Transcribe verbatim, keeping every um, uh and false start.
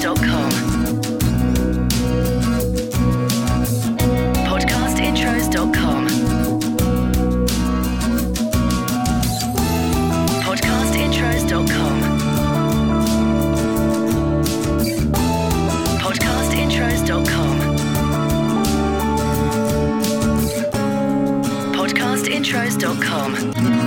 dot com. podcast intros dot com. podcast intros dot com. podcast intros dot com. podcast intros dot com.